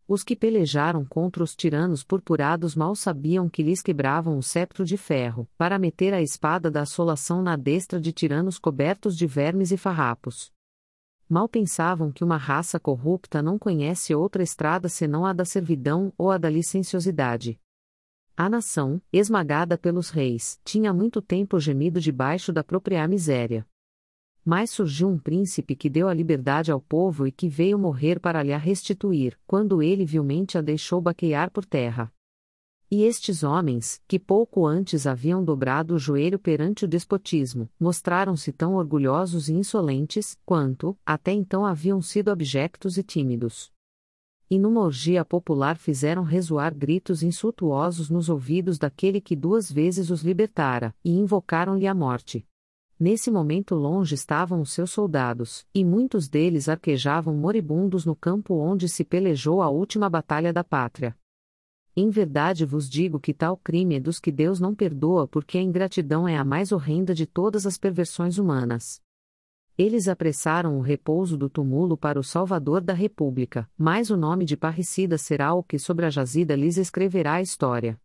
Os que pelejaram contra os tiranos purpurados mal sabiam que lhes quebravam o cetro de ferro, para meter a espada da assolação na destra de tiranos cobertos de vermes e farrapos. Mal pensavam que uma raça corrupta não conhece outra estrada senão a da servidão ou a da licenciosidade. A nação, esmagada pelos reis, tinha há muito tempo gemido debaixo da própria miséria. Mas surgiu um príncipe que deu a liberdade ao povo e que veio morrer para lhe a restituir, quando ele vilmente a deixou baquear por terra. E estes homens, que pouco antes haviam dobrado o joelho perante o despotismo, mostraram-se tão orgulhosos e insolentes, quanto, até então haviam sido abjectos e tímidos. E numa orgia popular fizeram ressoar gritos insultuosos nos ouvidos daquele que 2 vezes os libertara, e invocaram-lhe a morte. Nesse momento longe estavam os seus soldados, e muitos deles arquejavam moribundos no campo onde se pelejou a última batalha da pátria. Em verdade vos digo que tal crime é dos que Deus não perdoa, porque a ingratidão é a mais horrenda de todas as perversões humanas. Eles apressaram o repouso do túmulo para o Salvador da República, mas o nome de parricida será o que sobre a jazida lhes escreverá a história.